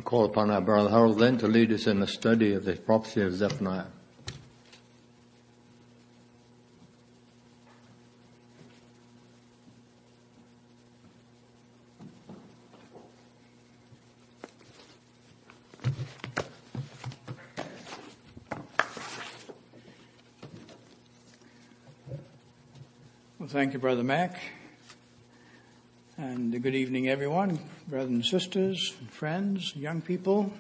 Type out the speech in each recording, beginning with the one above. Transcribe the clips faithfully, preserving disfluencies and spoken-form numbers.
call upon our brother Harold then to lead us in the study of the prophecy of Zephaniah. Well, thank you, Brother Mac. And good evening, everyone, brothers and sisters, friends, young people.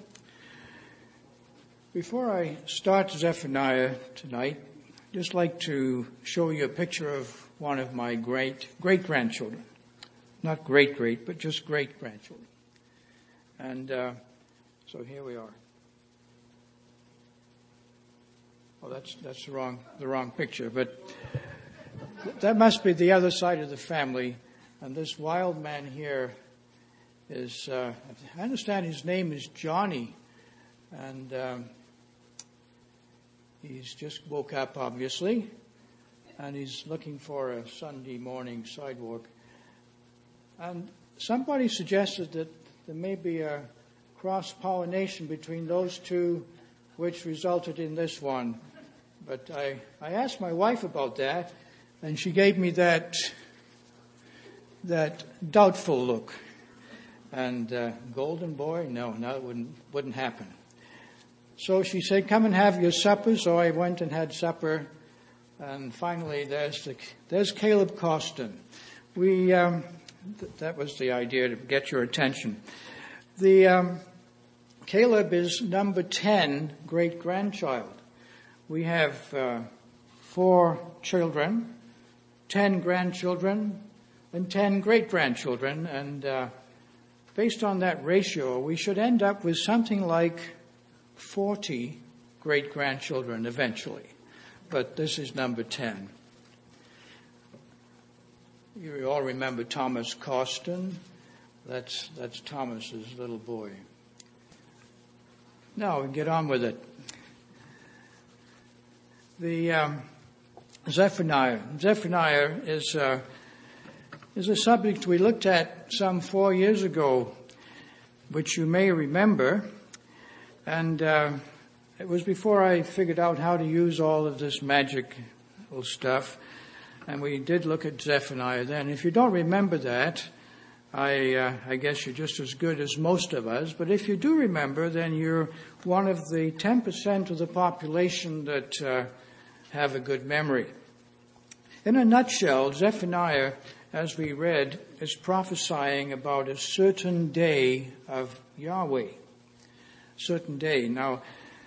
Before I start Zephaniah tonight, I'd just like to show you a picture of one of my great, great-grandchildren. Not great-great, but just great-grandchildren. And uh, so here we are. Well, that's that's the wrong the wrong picture, but that must be the other side of the family. And this wild man here is, uh, I understand his name is Johnny. And um, he's just woke up, obviously. And he's looking for a Sunday morning sidewalk. And somebody suggested that there may be a cross-pollination between those two, which resulted in this one. But I, I asked my wife about that, and she gave me that... that doubtful look. And uh, golden boy, no, no, it wouldn't, wouldn't happen. So she said, come and have your supper. So I went and had supper. And finally, there's the, there's Caleb Costin. We, um, th- that was the idea, to get your attention. The um, Caleb is number ten great-grandchild. We have uh, four children, ten grandchildren, and ten great-grandchildren, and uh, based on that ratio, we should end up with something like forty great-grandchildren eventually. But this is number ten. You all remember Thomas Costin. That's that's Thomas's little boy. Now we get on with it. The um, Zephaniah. Zephaniah is... Uh, is a subject we looked at some four years ago, which you may remember. And uh, it was before I figured out how to use all of this magical stuff. And we did look at Zephaniah then. If you don't remember that, I, uh, I guess you're just as good as most of us. But if you do remember, then you're one of the ten percent of the population that uh, have a good memory. In a nutshell, Zephaniah, as we read, is prophesying about a certain day of Yahweh. Certain day. Now,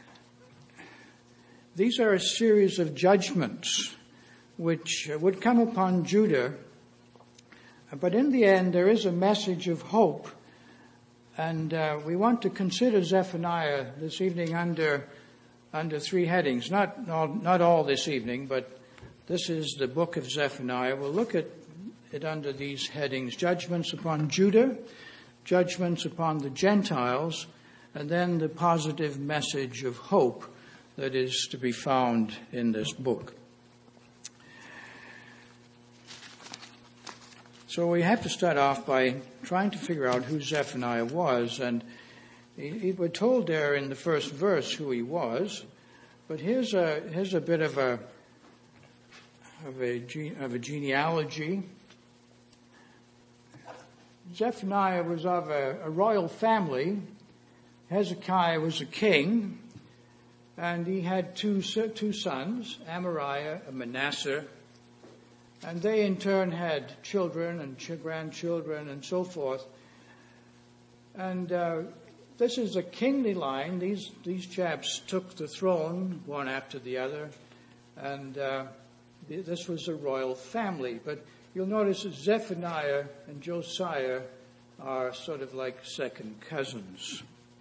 these are a series of judgments which would come upon Judah. But in the end, there is a message of hope. And uh, we want to consider Zephaniah this evening under under three headings. Not, not, not all this evening, but this is the book of Zephaniah. We'll look at it under these headings: judgments upon Judah, judgments upon the Gentiles, and then the positive message of hope that is to be found in this book. So we have to start off by trying to figure out who Zephaniah was, and we're told there in the first verse who he was, but here's a here's a bit of a of a of a genealogy. Zephaniah was of a, a royal family. Hezekiah was a king, and he had two two sons, Amariah and Manasseh, and they in turn had children and grandchildren and so forth. And uh, this is a kingly line. These these chaps took the throne one after the other, and uh, this was a royal family. But you'll notice that Zephaniah and Josiah are sort of like second cousins.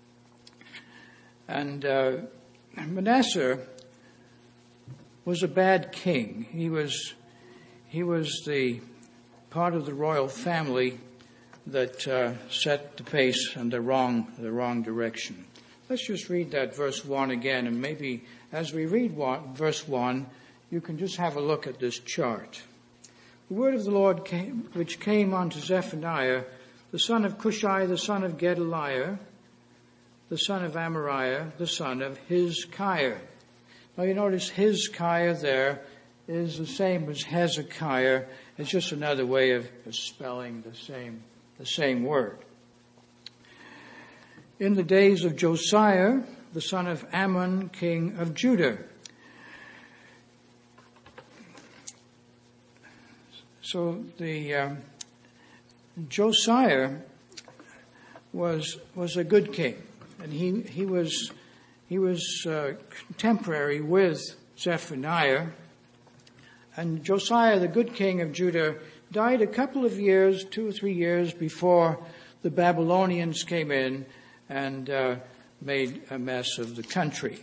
And uh, Manasseh was a bad king. He was he was the part of the royal family that uh, set the pace in the wrong the wrong direction. Let's just read that verse one again, and maybe as we read one, verse one, you can just have a look at this chart. The word of the Lord came, which came unto Zephaniah, the son of Cushai, the son of Gedaliah, the son of Amariah, the son of Hizkiah. Now you notice Hizkiah there is the same as Hezekiah. It's just another way of spelling the same, the same word. In the days of Josiah, the son of Ammon, king of Judah. So the um, Josiah was was a good king, and he he was he was uh, contemporary with Zephaniah. And Josiah, the good king of Judah, died a couple of years, two or three years before the Babylonians came in and uh, made a mess of the country.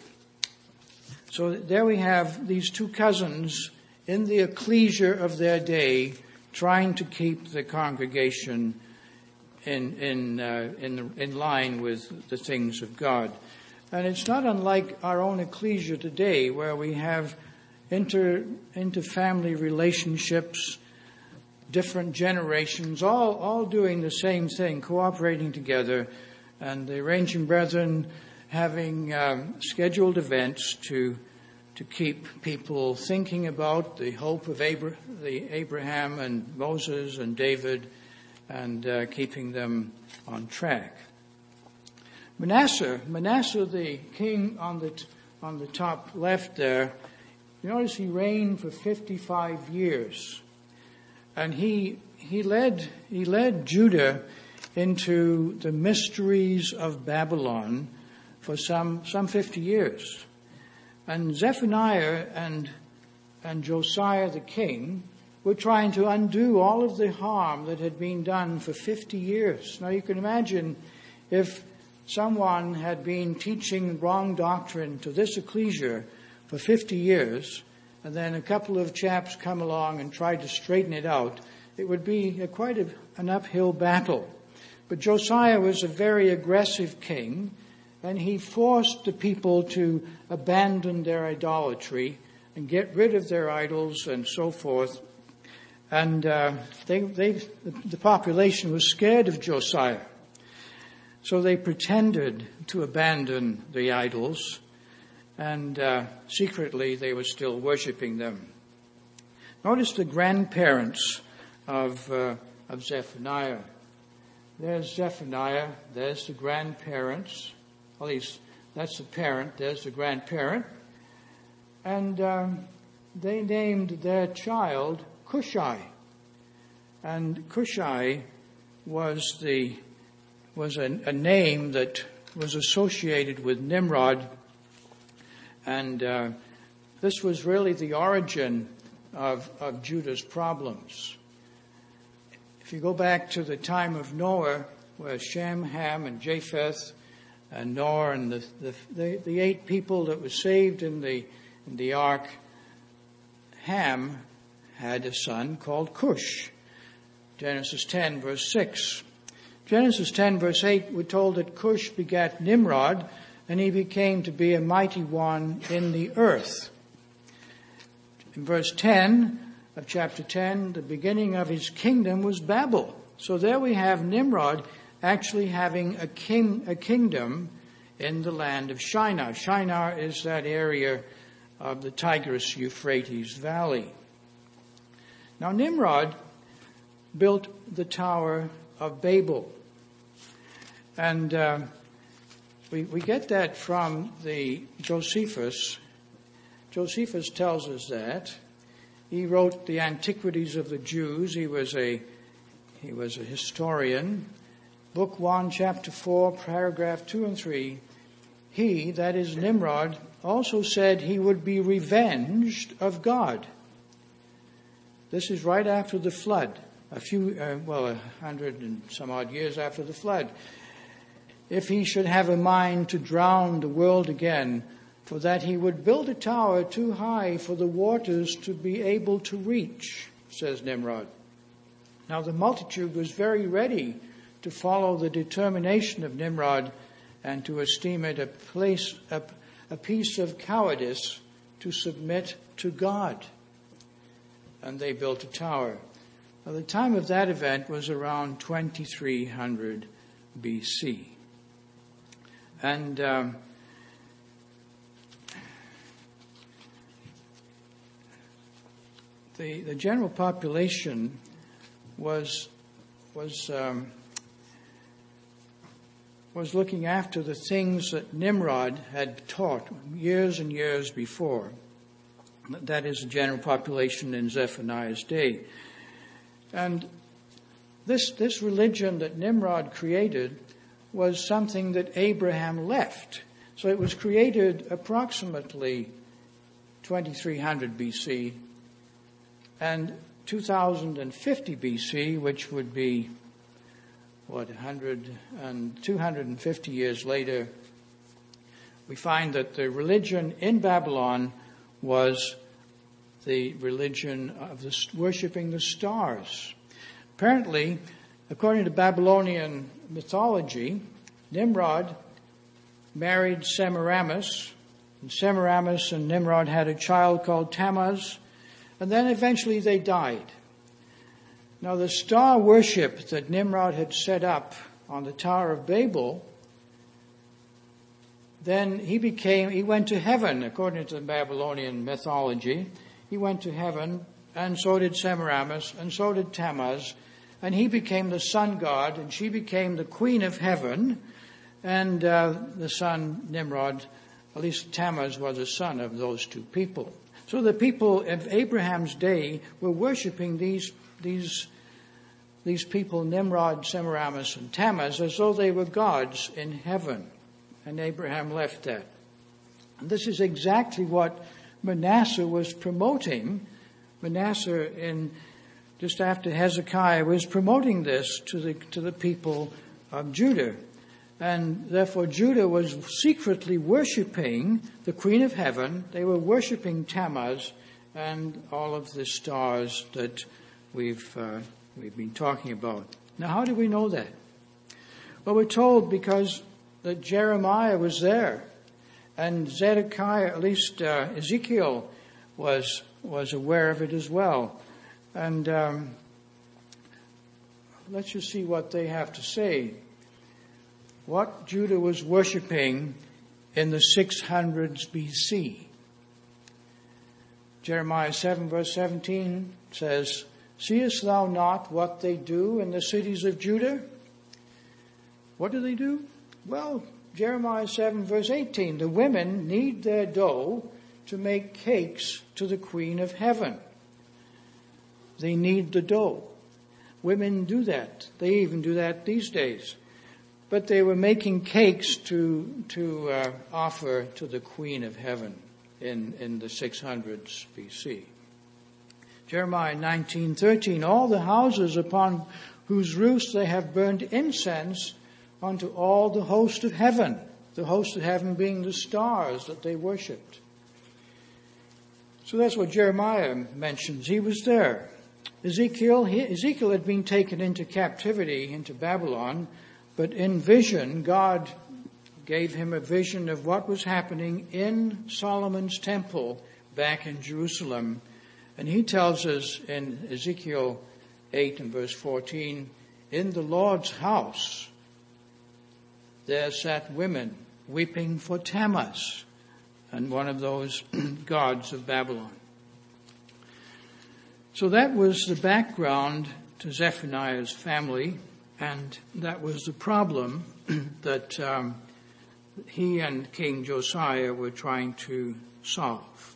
So there we have these two cousins in the ecclesia of their day, trying to keep the congregation in in uh, in, in line with the things of God. And it's not unlike our own ecclesia today, where we have inter inter-family relationships, different generations, all all doing the same thing, cooperating together, and the arranging brethren having um, scheduled events to to keep people thinking about the hope of Abra- the Abraham and Moses and David, and uh, keeping them on track. Manasseh, Manasseh, the king on the t- on the top left there, you notice he reigned for fifty-five years, and he he led he led Judah into the mysteries of Babylon for some some fifty years. And Zephaniah and and Josiah the king were trying to undo all of the harm that had been done for fifty years. Now you can imagine if someone had been teaching wrong doctrine to this ecclesia for fifty years, and then a couple of chaps come along and tried to straighten it out, it would be a, quite a, an uphill battle. But Josiah was a very aggressive king, and he forced the people to abandon their idolatry and get rid of their idols and so forth. And uh, they, they, the population was scared of Josiah. So they pretended to abandon the idols, and uh, secretly they were still worshiping them. Notice the grandparents of, uh, of Zephaniah. There's Zephaniah, there's the grandparents. At least that's the parent, there's the grandparent. And um, they named their child Cushai. And Cushai was the was a, a name that was associated with Nimrod. And uh, this was really the origin of, of Judah's problems. If you go back to the time of Noah, where Shem, Ham, and Japheth, and Noah, and the, the, the, the eight people that were saved in the, in the ark, Ham had a son called Cush. Genesis ten, verse six. Genesis ten, verse eight, we're told that Cush begat Nimrod, and he became to be a mighty one in the earth. In verse ten of chapter ten, the beginning of his kingdom was Babel. So there we have Nimrod actually having a king, a kingdom in the land of Shinar. Shinar is that area of the Tigris-Euphrates Valley. Now Nimrod built the Tower of Babel. And uh, we, we get that from the Josephus. Josephus tells us that. He wrote the Antiquities of the Jews. He was a he was a historian. Book one, chapter four, paragraph two and three. He, that is Nimrod, also said he would be revenged of God. This is right after the flood. A few, uh, well, a hundred and some odd years after the flood. If he should have a mind to drown the world again, for that he would build a tower too high for the waters to be able to reach, says Nimrod. Now the multitude was very ready to follow the determination of Nimrod and to esteem it a place, a, a piece of cowardice to submit to God. And they built a tower. Now, the time of that event was around twenty-three hundred B C. And um, the the general population was was um, was looking after the things that Nimrod had taught years and years before. That is the general population in Zephaniah's day. And this this religion that Nimrod created was something that Abraham left. So it was created approximately twenty-three hundred B C, and two thousand fifty B C, which would be, what, one hundred and two hundred fifty years later, we find that the religion in Babylon was the religion of the, worshipping the stars. Apparently, according to Babylonian mythology, Nimrod married Semiramis, and Semiramis and Nimrod had a child called Tammuz, and then eventually they died. Now, the star worship that Nimrod had set up on the Tower of Babel, then he became, he went to heaven, according to the Babylonian mythology. He went to heaven, and so did Semiramis, and so did Tammuz, and he became the sun god, and she became the queen of heaven, and uh, the son Nimrod, at least Tammuz, was a son of those two people. So the people of Abraham's day were worshiping these these these people, Nimrod, Semiramis, and Tammuz, as though they were gods in heaven. And Abraham left that. And this is exactly what Manasseh was promoting. Manasseh, in just after Hezekiah, was promoting this to the to the people of Judah. And therefore Judah was secretly worshipping the Queen of Heaven. They were worshipping Tammuz and all of the stars that we've uh, we've been talking about. Now, how do we know that? Well, we're told because that Jeremiah was there, and Zedekiah, at least uh, Ezekiel, was was aware of it as well. And um, let's just see what they have to say. What Judah was worshipping in the six hundreds B C. Jeremiah seven verse seventeen says, "Seest thou not what they do in the cities of Judah?" What do they do? Well, Jeremiah seven verse eighteen, "The women knead their dough to make cakes to the Queen of Heaven." They knead the dough. Women do that. They even do that these days. But they were making cakes to to uh, offer to the Queen of Heaven in, in the six hundreds B C. Jeremiah nineteen thirteen, "All the houses upon whose roofs they have burned incense unto all the host of heaven," the host of heaven being the stars that they worshipped. So that's what Jeremiah mentions. He was there. Ezekiel, he, Ezekiel had been taken into captivity into Babylon, but in vision, God gave him a vision of what was happening in Solomon's temple back in Jerusalem. And he tells us in Ezekiel eight and verse fourteen, "In the Lord's house there sat women weeping for Tammuz," and one of those gods of Babylon. So that was the background to Zephaniah's family. And that was the problem that um, he and King Josiah were trying to solve.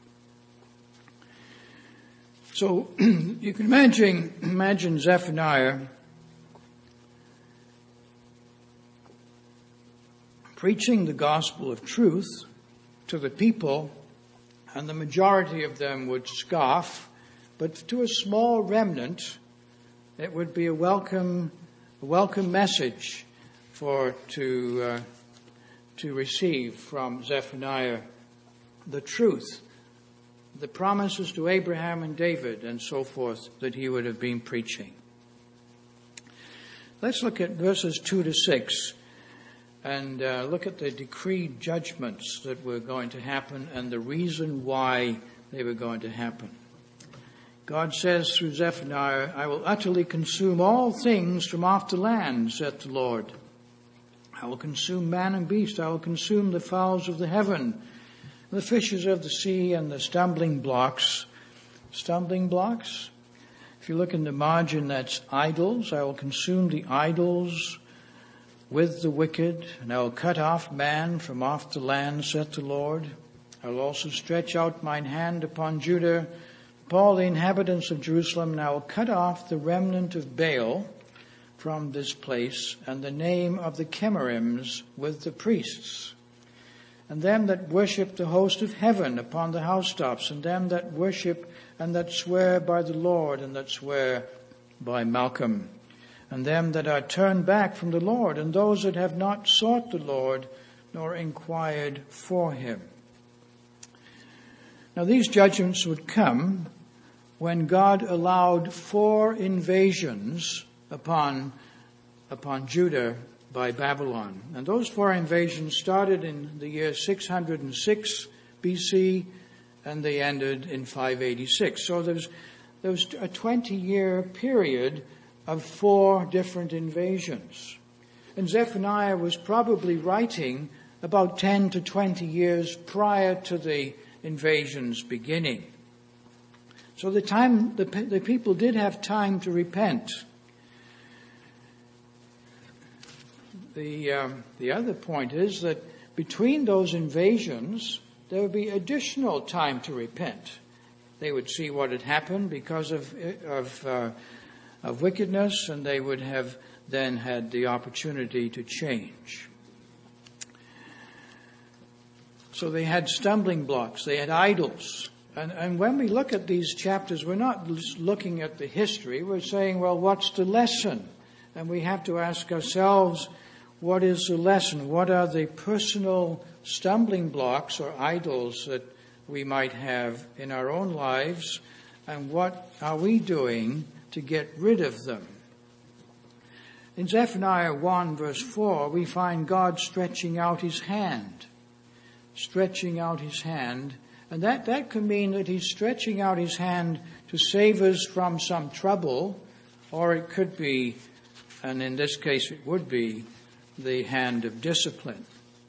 So you can imagine, imagine Zephaniah preaching the gospel of truth to the people, and the majority of them would scoff, but to a small remnant, it would be a welcome A welcome message for to uh, to receive from Zephaniah the truth, the promises to Abraham and David and so forth that he would have been preaching. Let's look at verses two to six and uh, look at the decreed judgments that were going to happen and the reason why they were going to happen. God says through Zephaniah, "I will utterly consume all things from off the land, saith the Lord. I will consume man and beast. I will consume the fowls of the heaven, the fishes of the sea, and the stumbling blocks. Stumbling blocks? If you look in the margin, that's idols. I will consume the idols with the wicked, and I will cut off man from off the land, saith the Lord. I will also stretch out mine hand upon Judah, upon all the inhabitants of Jerusalem, and I will cut off the remnant of Baal from this place, and the name of the Chemarims with the priests, and them that worship the host of heaven upon the housetops, and them that worship and that swear by the Lord, and that swear by Malcolm, and them that are turned back from the Lord, and those that have not sought the Lord, nor inquired for him. Now these judgments would come when God allowed four invasions upon, upon Judah by Babylon. And those four invasions started in the year six hundred six B C, and they ended in five eighty-six. So there's, there was a twenty-year period of four different invasions. And Zephaniah was probably writing about ten to twenty years prior to the invasions beginning. So the time, the, the people did have time to repent. The, um, the other point is that between those invasions, there would be additional time to repent. They would see what had happened because of of, uh, of wickedness, and they would have then had the opportunity to change. So they had stumbling blocks, they had idols. And, and when we look at these chapters, we're not just looking at the history, we're saying, well, what's the lesson? And we have to ask ourselves, what is the lesson? What are the personal stumbling blocks or idols that we might have in our own lives, and what are we doing to get rid of them? In Zephaniah one verse four, we find God stretching out his hand, stretching out his hand, and that, that could mean that he's stretching out his hand to save us from some trouble, or it could be, and in this case it would be, the hand of discipline.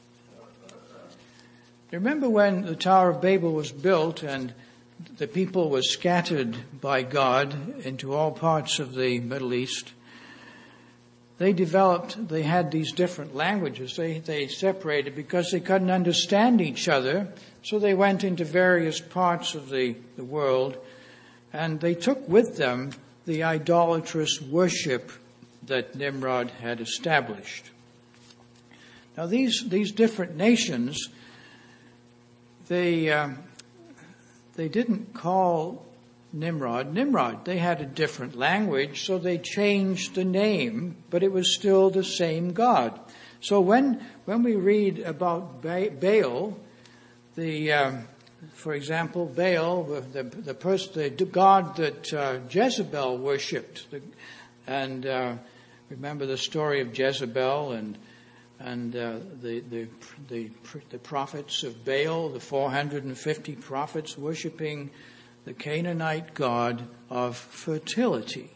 Remember when the Tower of Babel was built and the people were scattered by God into all parts of the Middle East? They developed, they had these different languages. They, they separated because they couldn't understand each other. So they went into various parts of the, the world, and they took with them the idolatrous worship that Nimrod had established. Now these, these different nations, they, um, they didn't call Nimrod Nimrod. They had a different language, so they changed the name, but it was still the same God. So when, when we read about ba- Baal, the, um, for example, Baal, the, the, the, person, the God that uh, Jezebel worshipped, the, and uh, remember the story of Jezebel and and uh, the, the the the prophets of Baal, the four hundred fifty prophets worshipping the Canaanite god of fertility.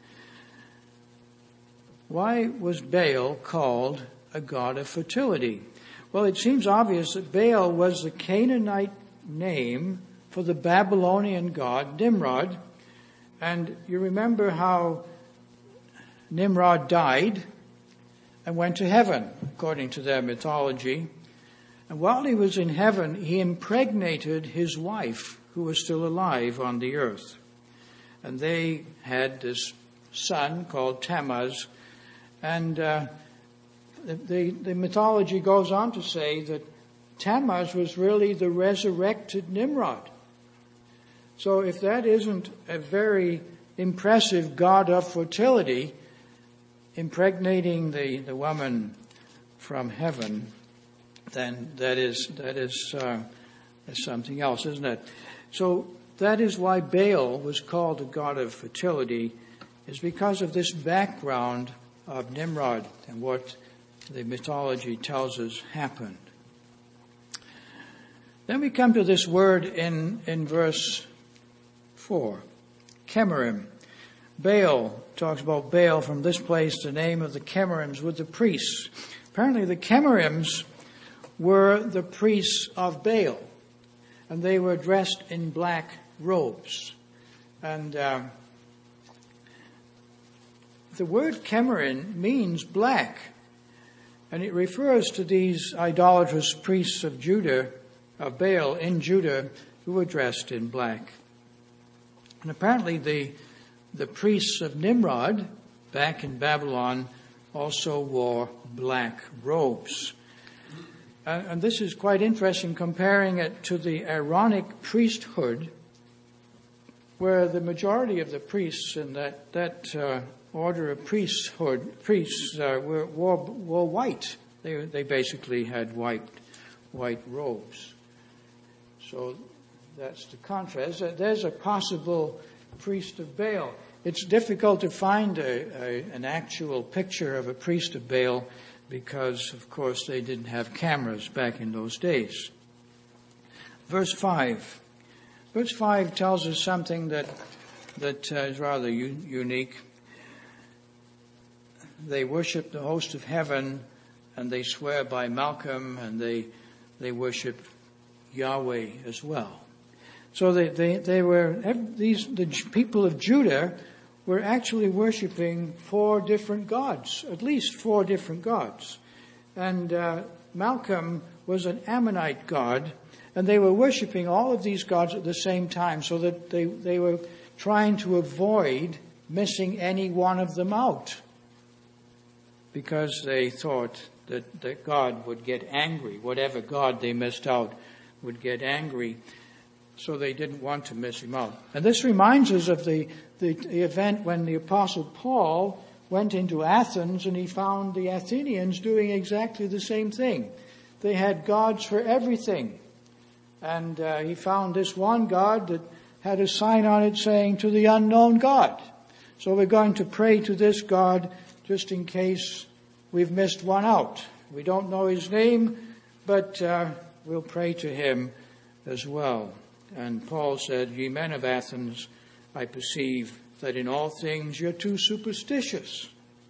Why was Baal called a god of fertility? Well, it seems obvious that Baal was the Canaanite name for the Babylonian god Nimrod. And you remember how Nimrod died and went to heaven, according to their mythology. And while he was in heaven, he impregnated his wife, who was still alive on the earth. And they had this son called Tammuz. And uh, the, the mythology goes on to say that Tammuz was really the resurrected Nimrod. So if that isn't a very impressive god of fertility, impregnating the, the woman from heaven, then that is that is uh, something else, isn't it? So that is why Baal was called a god of fertility, is because of this background of Nimrod and what the mythology tells us happened. Then we come to this word in, in verse four, Chemarim. Baal talks about Baal from this place, the name of the Chemarims with the priests. Apparently the Chemarims were the priests of Baal, and they were dressed in black robes. And uh, the word Chemarim means black, and it refers to these idolatrous priests of Judah, of Baal in Judah, who were dressed in black. And apparently the the priests of Nimrod back in Babylon also wore black robes. Uh, and this is quite interesting, comparing it to the Aaronic priesthood, where the majority of the priests in that, that uh, order of priesthood, priests uh, were, wore, wore white. They, they basically had white, white robes. So that's the contrast. There's a possible priest of Baal. It's difficult to find a, a, an actual picture of a priest of Baal because, of course, they didn't have cameras back in those days. Verse five. Verse five tells us something that that uh, is rather u- unique. They worship the host of heaven, and they swear by Malcolm, and they they worship Yahweh as well. So they, they, they were, these, the people of Judah were actually worshiping four different gods, at least four different gods. And uh, Malcolm was an Ammonite god, and they were worshiping all of these gods at the same time, so that they, they were trying to avoid missing any one of them out, because they thought that, that God would get angry. Whatever god they missed out would get angry. So they didn't want to miss him out. And this reminds us of the, the, the event when the Apostle Paul went into Athens and he found the Athenians doing exactly the same thing. They had gods for everything. And uh, he found this one god that had a sign on it saying, "To the unknown God." So we're going to pray to this God just in case we've missed one out. We don't know his name, but uh, we'll pray to him as well. And Paul said, "Ye men of Athens, I perceive that in all things you're too superstitious."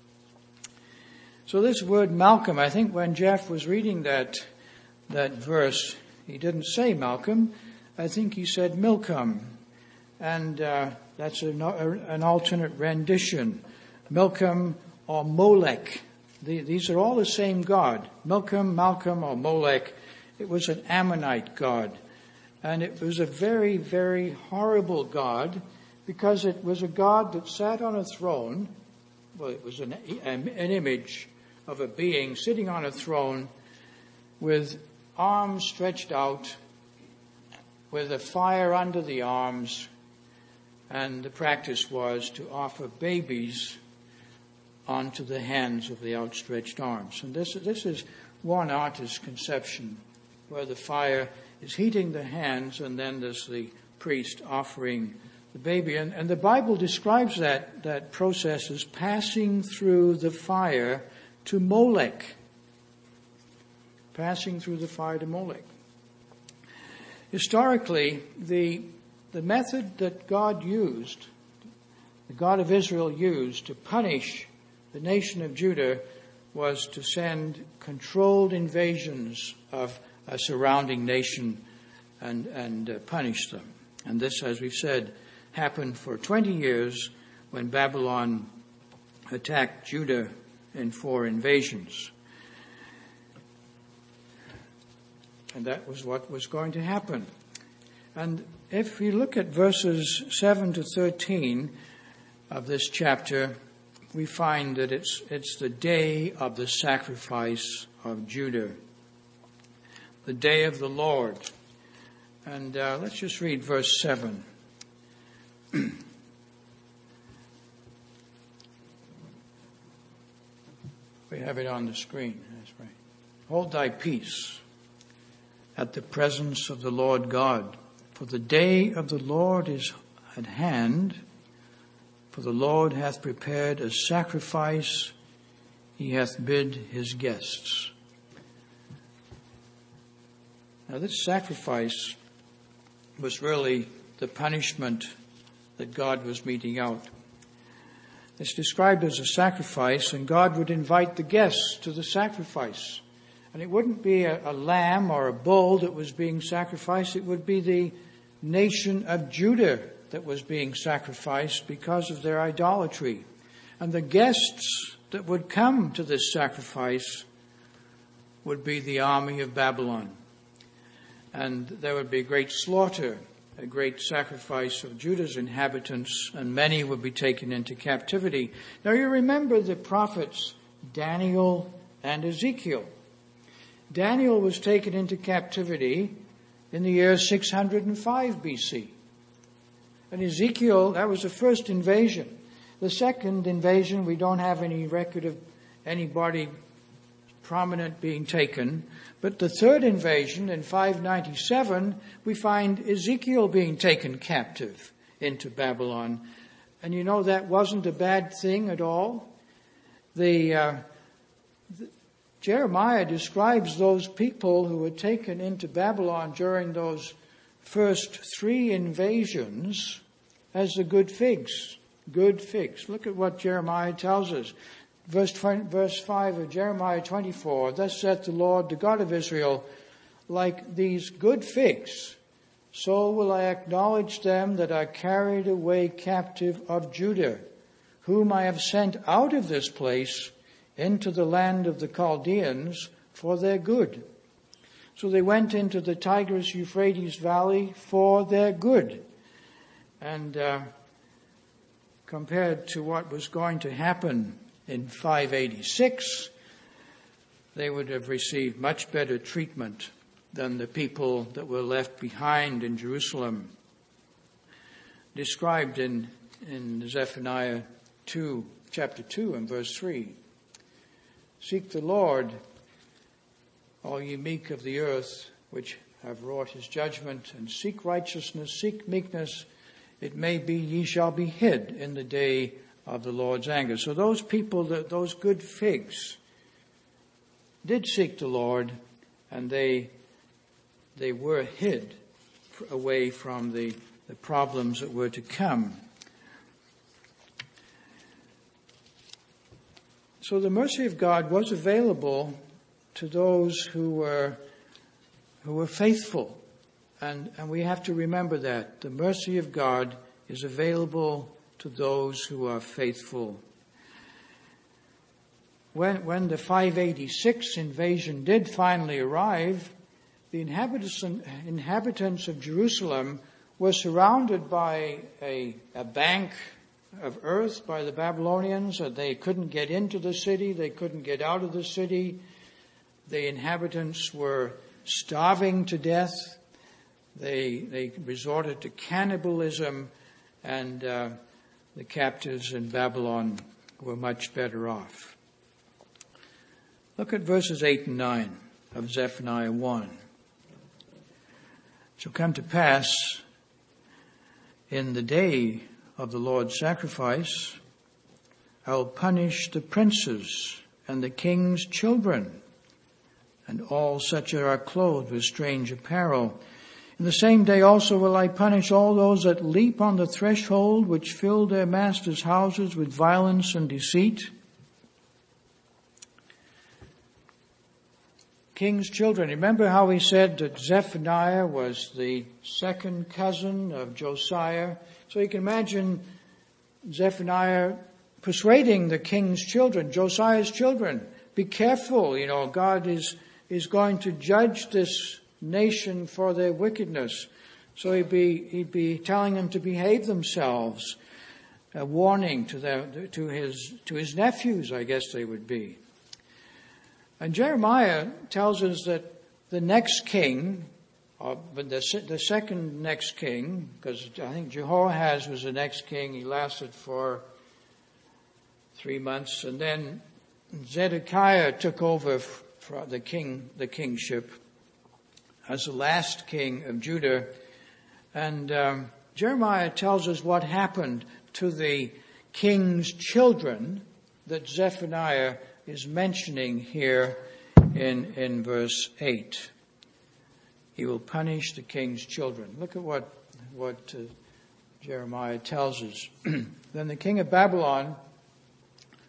So this word Malcolm, I think when Jeff was reading that that verse, he didn't say Malcolm. I think he said Milcom. And uh, that's an, an alternate rendition. Milcom or Molech. The, these are all the same god. Milcom, Malcolm, or Molech. It was an Ammonite god. And it was a very, very horrible god, because it was a god that sat on a throne. Well, it was an, an image of a being sitting on a throne with arms stretched out, with a fire under the arms. And the practice was to offer babies onto the hands of the outstretched arms. And this, this is one artist's conception, where the fire is heating the hands, and then there's the priest offering the baby. And, and the Bible describes that, that process as passing through the fire to Molech. Passing through the fire to Molech. Historically, the, the method that God used, the God of Israel used to punish the nation of Judah, was to send controlled invasions of a surrounding nation and, and uh, punish them. And this, as we've said, happened for twenty years when Babylon attacked Judah in four invasions. And that was what was going to happen. And if you look at verses seven to thirteen of this chapter, we find that it's it's the day of the sacrifice of Judah. The day of the Lord. And uh, let's just read verse seven. We have it on the screen. That's right. Hold thy peace at the presence of the Lord God, for the day of the Lord is at hand. For the Lord hath prepared a sacrifice, he hath bid his guests. Now this sacrifice was really the punishment that God was meting out. It's described as a sacrifice, and God would invite the guests to the sacrifice. And it wouldn't be a, a lamb or a bull that was being sacrificed. It would be the nation of Judah that was being sacrificed because of their idolatry. And the guests that would come to this sacrifice would be the army of Babylon. And there would be great slaughter, a great sacrifice of Judah's inhabitants, and many would be taken into captivity. Now you remember the prophets Daniel and Ezekiel. Daniel was taken into captivity in the year six hundred five B C. And Ezekiel, that was the first invasion. The second invasion, we don't have any record of anybody prominent being taken. But the third invasion in five ninety-seven, we find Ezekiel being taken captive into Babylon. And you know, that wasn't a bad thing at all. The, uh, the Jeremiah describes those people who were taken into Babylon during those first three invasions as the good figs. Good figs. Look at what Jeremiah tells us. Verse, verse five of Jeremiah twenty-four, thus saith the Lord, the God of Israel, like these good figs, so will I acknowledge them that are carried away captive of Judah, whom I have sent out of this place into the land of the Chaldeans for their good. So they went into the Tigris-Euphrates valley for their good. And uh, compared to what was going to happen in five eighty-six, they would have received much better treatment than the people that were left behind in Jerusalem. Described in, in Zephaniah two, chapter two and verse three. Seek the Lord, all ye meek of the earth, which have wrought his judgment, and seek righteousness, seek meekness. It may be ye shall be hid in the day of the Lord's anger. So those people, that those good figs, did seek the Lord, and they they were hid away from the, the problems that were to come. So the mercy of God was available to those who were who were faithful. And, and we have to remember that. The mercy of God is available to those who are faithful. When, when the five eighty-six invasion did finally arrive, the inhabitants, inhabitants of Jerusalem were surrounded by a, a bank of earth by the Babylonians. They couldn't get into the city. They couldn't get out of the city. The inhabitants were starving to death. They, they resorted to cannibalism, and uh, the captives in Babylon were much better off. Look at verses eight and nine of Zephaniah one. It shall come to pass in the day of the Lord's sacrifice, I will punish the princes and the king's children, and all such as are clothed with strange apparel. In the same day also will I punish all those that leap on the threshold, which fill their masters' houses with violence and deceit. King's children. Remember how he said that Zephaniah was the second cousin of Josiah? So you can imagine Zephaniah persuading the king's children, Josiah's children, be careful, you know, God is, is going to judge this nation for their wickedness. So he'd be, he'd be telling them to behave themselves, a warning to them, to his, to his nephews, I guess they would be. And Jeremiah tells us that the next king, or the, the second next king, because I think Jehoahaz was the next king, he lasted for three months, and then Zedekiah took over for the king, the kingship, as the last king of Judah. And um, Jeremiah tells us what happened to the king's children that Zephaniah is mentioning here in, in verse eight. He will punish the king's children. Look at what, what uh, Jeremiah tells us. Then the king of Babylon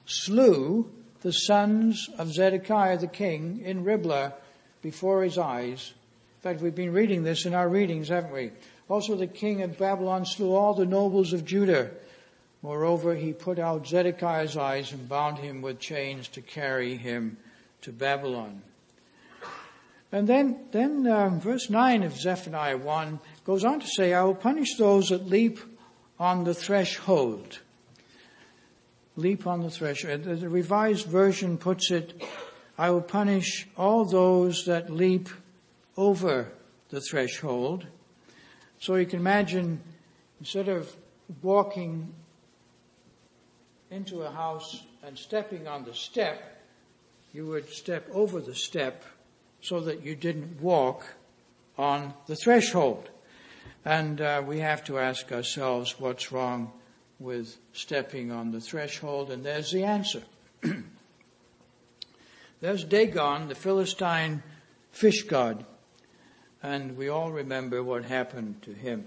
slew the sons of Zedekiah the king in Riblah before his eyes. In fact, we've been reading this in our readings, haven't we? Also, the king of Babylon slew all the nobles of Judah. Moreover, he put out Zedekiah's eyes and bound him with chains to carry him to Babylon. And then, then um, verse nine of Zephaniah one goes on to say, I will punish those that leap on the threshold. Leap on the threshold. The Revised Version puts it, I will punish all those that leap over the threshold. So you can imagine, instead of walking into a house and stepping on the step, you would step over the step so that you didn't walk on the threshold. And uh, we have to ask ourselves what's wrong with stepping on the threshold, and there's the answer. There's Dagon, the Philistine fish god, and we all remember what happened to him.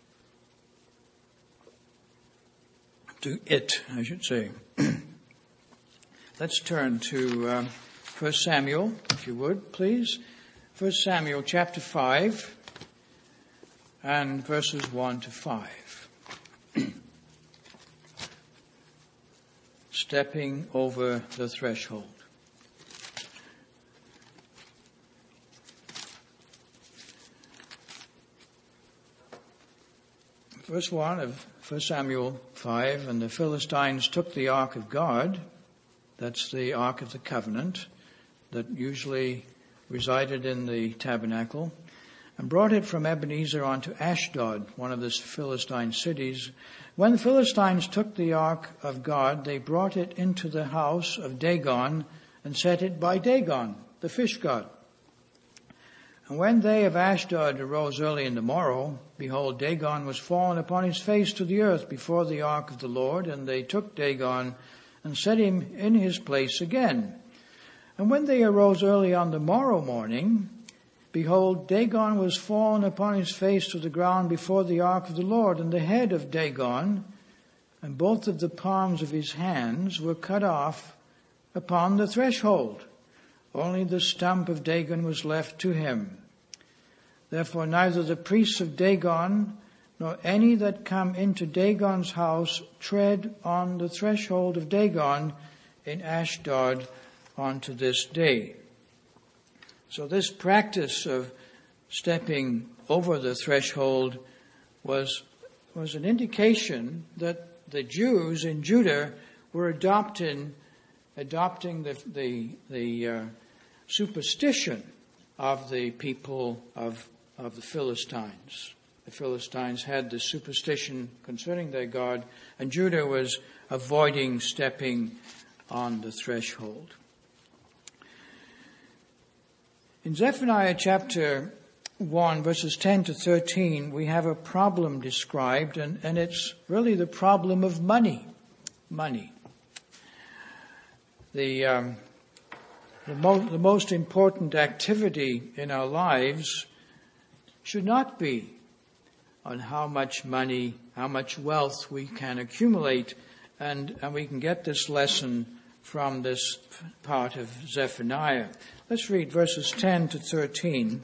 To it, I should say. Let's turn to um, First Samuel, if you would, please. First Samuel chapter five and verses one to five. Stepping over the threshold. Verse one of First Samuel five, and the Philistines took the ark of God, that's the ark of the covenant, that usually resided in the tabernacle, and brought it from Ebenezer onto Ashdod, one of the Philistine cities. When the Philistines took the ark of God, they brought it into the house of Dagon and set it by Dagon, the fish god. And when they of Ashdod arose early in the morrow, behold, Dagon was fallen upon his face to the earth before the ark of the Lord, and they took Dagon and set him in his place again. And when they arose early on the morrow morning, behold, Dagon was fallen upon his face to the ground before the ark of the Lord, and the head of Dagon and both of the palms of his hands were cut off upon the threshold. Only the stump of Dagon was left to him. Therefore neither the priests of Dagon nor any that come into Dagon's house tread on the threshold of Dagon in Ashdod unto this day. So this practice of stepping over the threshold was, was an indication that the Jews in Judah were adopting, adopting the, the, the uh, superstition of the people of, of the Philistines. The Philistines had this superstition concerning their God, and Judah was avoiding stepping on the threshold. In Zephaniah chapter one, verses ten to thirteen, we have a problem described, and, and it's really the problem of money. Money. The, um, the, mo- the most important activity in our lives should not be on how much money, how much wealth we can accumulate, and, and we can get this lesson from this part of Zephaniah. Let's read verses ten to thirteen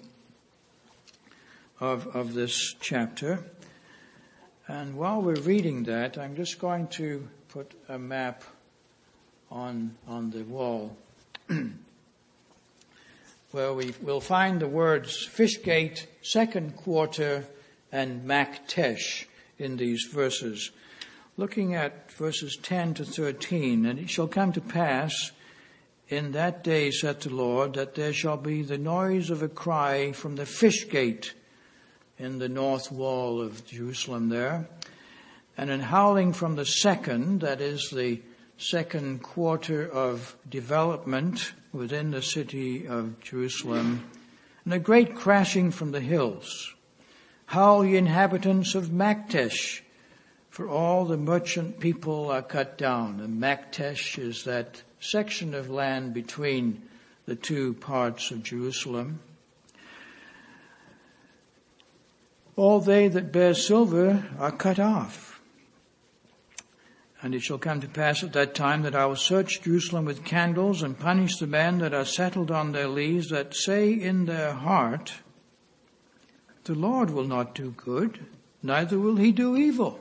of, of this chapter. And while we're reading that, I'm just going to put a map on, on the wall where we will find the words Fishgate, second quarter, and Maktesh in these verses. Looking at verses ten to thirteen, and it shall come to pass in that day, saith the Lord, that there shall be the noise of a cry from the fish gate in the north wall of Jerusalem there, and an howling from the second, that is the second quarter of development within the city of Jerusalem, and a great crashing from the hills. Howl, ye inhabitants of Maktesh, for all the merchant people are cut down. And Maktesh is that section of land between the two parts of Jerusalem. All they that bear silver are cut off. And it shall come to pass at that time that I will search Jerusalem with candles and punish the men that are settled on their lees, that say in their heart, the Lord will not do good, neither will he do evil.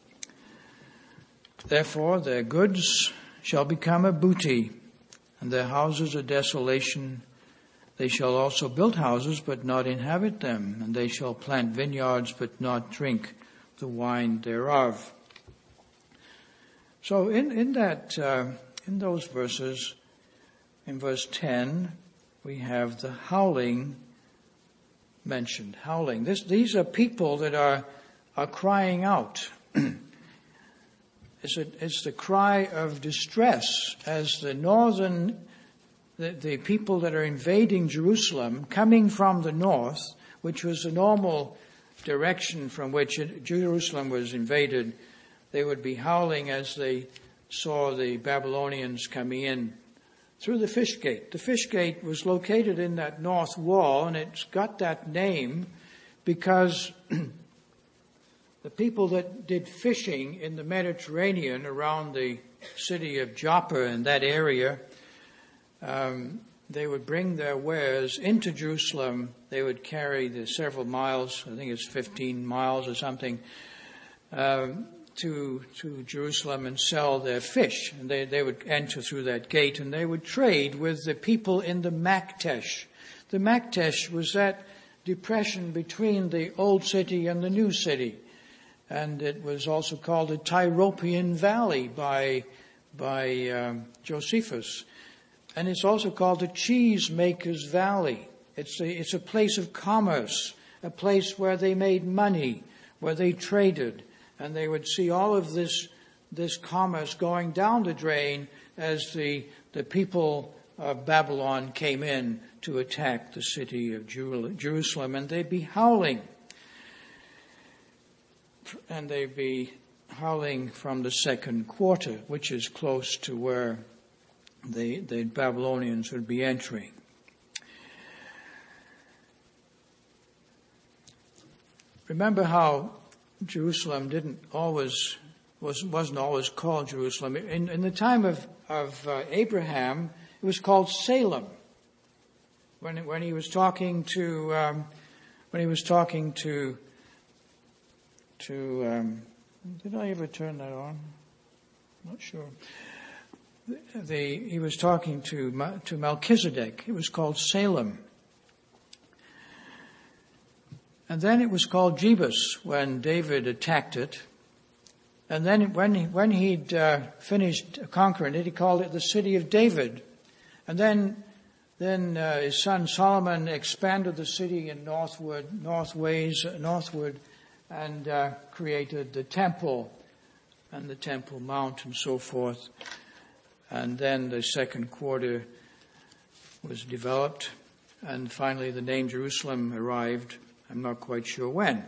Therefore their goods shall become a booty, and their houses a desolation. They shall also build houses, but not inhabit them, and they shall plant vineyards, but not drink the wine thereof. So in, in that, uh, in those verses, in verse ten, we have the howling mentioned. Howling. This, these are people that are, are crying out. it's, a, it's the cry of distress as the northern, the, the people that are invading Jerusalem, coming from the north, which was the normal direction from which it, Jerusalem was invaded. They would be howling as they saw the Babylonians coming in through the fish gate. The fish gate was located in that north wall, and it's got that name because the people that did fishing in the Mediterranean around the city of Joppa and that area, um, they would bring their wares into Jerusalem. They would carry the several miles, I think it's fifteen miles or something, um, to to Jerusalem and sell their fish. And they, they would enter through that gate, and they would trade with the people in the Maktesh. The Maktesh was that depression between the old city and the new city. And it was also called the Tyropoeon Valley by, by um, Josephus. And it's also called the Cheesemaker's Valley. It's a, it's a place of commerce, a place where they made money, where they traded. And they would see all of this this commerce going down the drain as the the people of Babylon came in to attack the city of Jerusalem. And they'd be howling. And they'd be howling from the second quarter, which is close to where the, the Babylonians would be entering. Remember how Jerusalem didn't always was wasn't always called Jerusalem. In, in the time of of uh, Abraham, it was called Salem. When when he was talking to um, when he was talking to to um, did I ever turn that on? Not sure. The, the he was talking to to Melchizedek. It was called Salem. And then it was called Jebus when David attacked it. And then when he, when he'd uh, finished conquering it, he called it the city of David. And then then uh, his son Solomon expanded the city in northward, northways, northward, and uh, created the temple and the Temple Mount and so forth. And then the second quarter was developed, and finally the name Jerusalem arrived. I'm not quite sure when.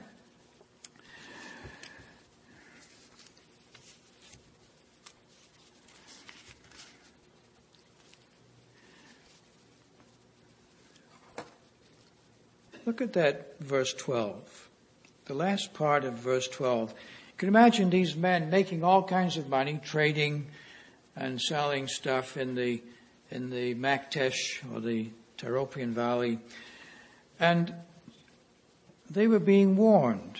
Look at that verse twelve. The last part of verse twelve. You can imagine these men making all kinds of money, trading and selling stuff in the in the Maktesh or the Tyropoeon Valley. And they were being warned.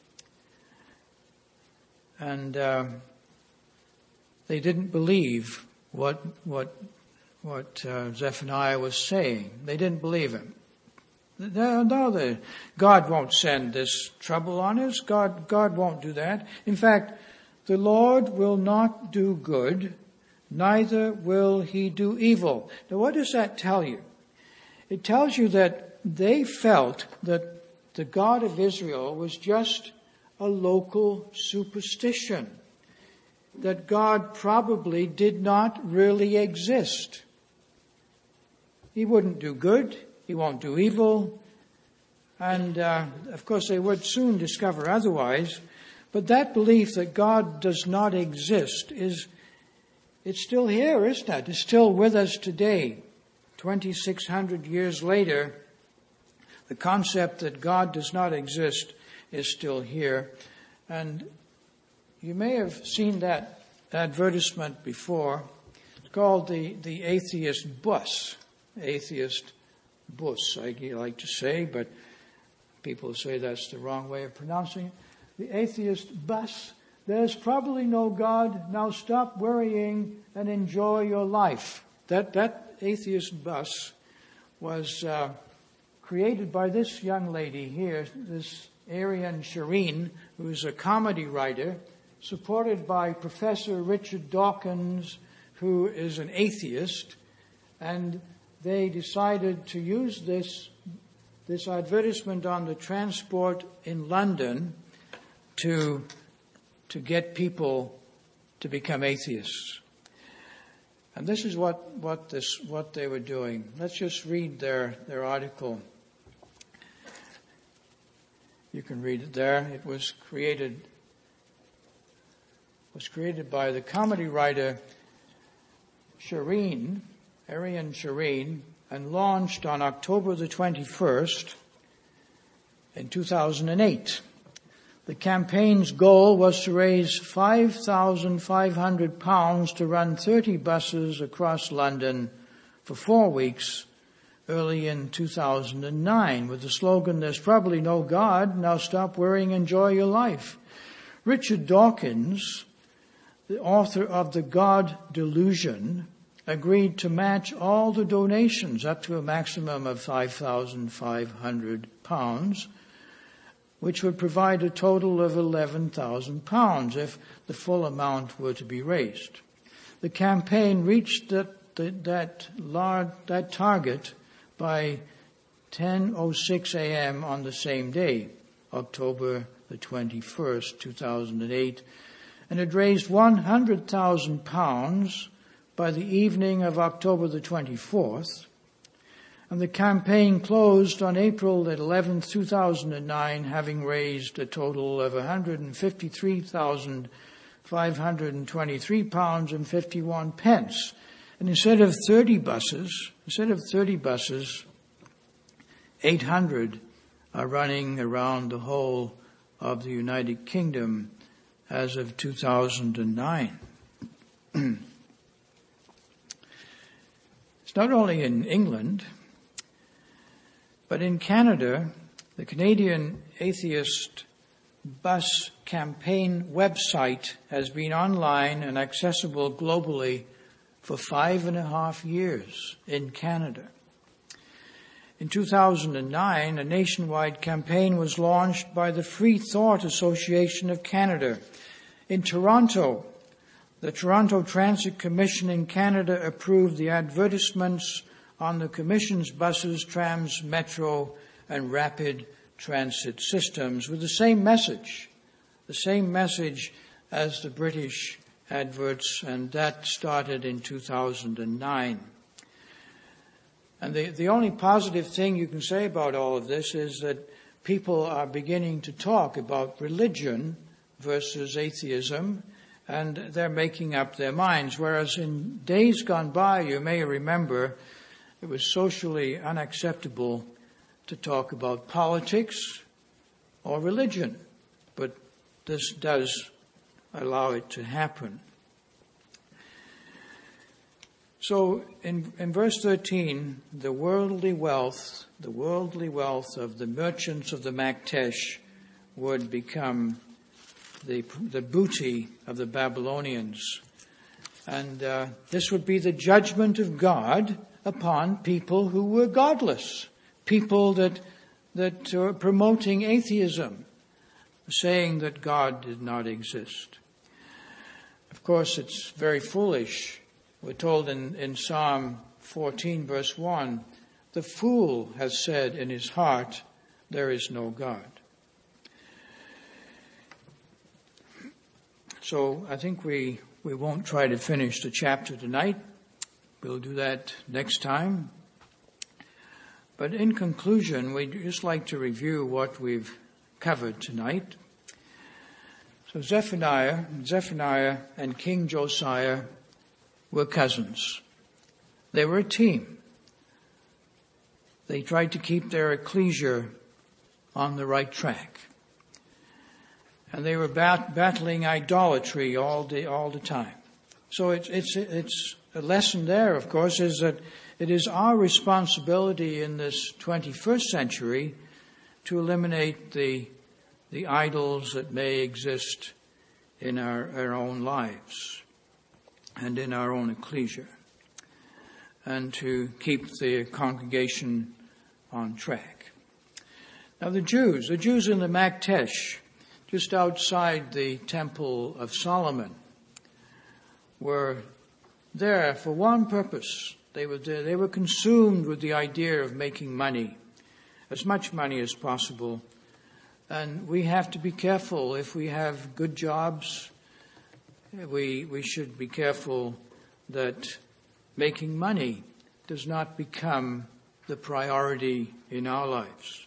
And uh, they didn't believe what what what uh, Zephaniah was saying. They didn't believe him. No, no, the, God won't send this trouble on us. God, God won't do that. In fact, the Lord will not do good, neither will he do evil. Now, what does that tell you? It tells you that they felt that the God of Israel was just a local superstition, that God probably did not really exist. He wouldn't do good. He won't do evil. And, uh, of course, they would soon discover otherwise. But that belief that God does not exist is, it's still here, isn't it? It's still with us today. twenty-six hundred years later, the concept that God does not exist is still here. And you may have seen that advertisement before. It's called the, the Atheist Bus. Atheist Bus, I like to say, but people say that's the wrong way of pronouncing it. The Atheist Bus. There's probably no God. Now stop worrying and enjoy your life. That that Atheist Bus was uh, created by this young lady here, this Arian Shireen, who's a comedy writer, supported by Professor Richard Dawkins, who is an atheist, and they decided to use this this advertisement on the transport in London to to get people to become atheists. And this is what, what this what they were doing. Let's just read their, their article. You can read it there. It was created was created by the comedy writer Shireen, Arian Shireen, and launched on October the twenty-first in two thousand eight. The campaign's goal was to raise five thousand five hundred pounds to run thirty buses across London for four weeks early in two thousand nine with the slogan, "There's probably no God, now stop worrying, enjoy your life." Richard Dawkins, the author of The God Delusion, agreed to match all the donations up to a maximum of five thousand five hundred pounds, which would provide a total of eleven thousand pounds if the full amount were to be raised. The campaign reached that, that, that, large, that target by ten oh six a.m. on the same day, October the twenty-first, two thousand eight, and it raised one hundred thousand pounds by the evening of October the twenty-fourth, and the campaign closed on April eleventh, two thousand nine, having raised a total of one hundred fifty-three thousand five hundred twenty-three pounds and fifty-one pence. And instead of thirty buses, instead of thirty buses, eight hundred are running around the whole of the United Kingdom as of two thousand nine. It's not only in England, but in Canada, the Canadian Atheist Bus Campaign website has been online and accessible globally for five and a half years in Canada. In two thousand nine, a nationwide campaign was launched by the Free Thought Association of Canada. In Toronto, the Toronto Transit Commission in Canada approved the advertisements on the Commission's buses, trams, metro, and rapid transit systems with the same message, the same message as the British adverts, and that started in two thousand nine. And the, the only positive thing you can say about all of this is that people are beginning to talk about religion versus atheism, and they're making up their minds. Whereas in days gone by, you may remember, it was socially unacceptable to talk about politics or religion. But this does allow it to happen. So in, in verse thirteen, the worldly wealth, the worldly wealth of the merchants of the Maktesh would become the, the booty of the Babylonians. And uh, this would be the judgment of God upon people who were godless, people that, that were promoting atheism, saying that God did not exist. Of course, it's very foolish. We're told in, in Psalm fourteen, verse one, the fool has said in his heart, there is no God. So I think we, we won't try to finish the chapter tonight. We'll do that next time. But in conclusion, we'd just like to review what we've covered tonight. So Zephaniah, Zephaniah and King Josiah were cousins. They were a team. They tried to keep their ecclesia on the right track. And they were bat- battling idolatry all the, all the time. So it's, it's, it's a lesson there, of course, is that it is our responsibility in this twenty-first century to eliminate the, the idols that may exist in our, our own lives and in our own ecclesia, and to keep the congregation on track. Now the Jews, the Jews in the Maktesh, just outside the Temple of Solomon, were there for one purpose. They were there, they were consumed with the idea of making money, as much money as possible. And we have to be careful. If we have good jobs, we we should be careful that making money does not become the priority in our lives.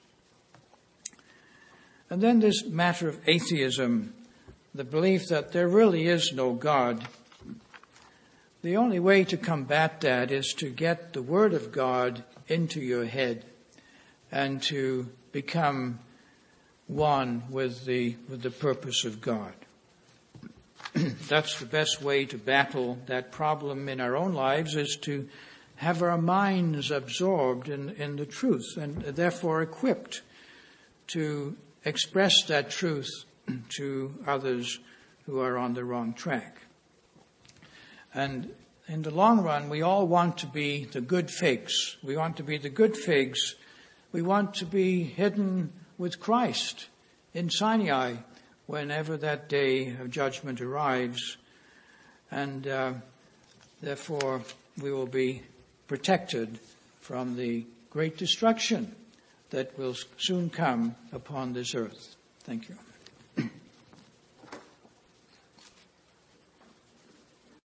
And then this matter of atheism, the belief that there really is no God. The only way to combat that is to get the Word of God into your head and to become one with the with the purpose of God. That's the best way to battle that problem in our own lives, is to have our minds absorbed in, in the truth and therefore equipped to express that truth to others who are on the wrong track. And in the long run, we all want to be the good figs. We want to be the good figs. We want to be hidden with Christ in Sinai whenever that day of judgment arrives. And uh, therefore, we will be protected from the great destruction that will soon come upon this earth. Thank you.